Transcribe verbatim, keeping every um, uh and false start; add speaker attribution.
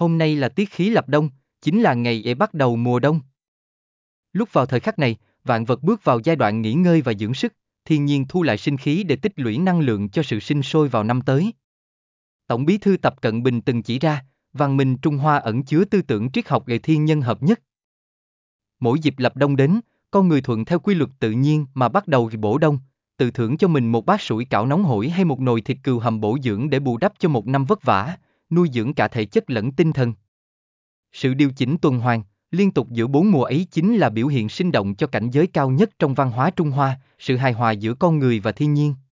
Speaker 1: hôm nay là tiết khí lập đông, chính là ngày để bắt đầu mùa đông. Lúc vào thời khắc này, vạn vật bước vào giai đoạn nghỉ ngơi và dưỡng sức, thiên nhiên thu lại sinh khí để tích lũy năng lượng cho sự sinh sôi vào năm tới. Tổng bí thư Tập Cận Bình từng chỉ ra, văn minh Trung Hoa ẩn chứa tư tưởng triết học về thiên nhân hợp nhất. Mỗi dịp lập đông đến, con người thuận theo quy luật tự nhiên mà bắt đầu bổ đông, tự thưởng cho mình một bát sủi cảo nóng hổi hay một nồi thịt cừu hầm bổ dưỡng để bù đắp cho một năm vất vả, nuôi dưỡng cả thể chất lẫn tinh thần. Sự điều chỉnh tuần hoàn, liên tục giữa bốn mùa ấy chính là biểu hiện sinh động cho cảnh giới cao nhất trong văn hóa Trung Hoa, sự hài hòa giữa con người và thiên nhiên.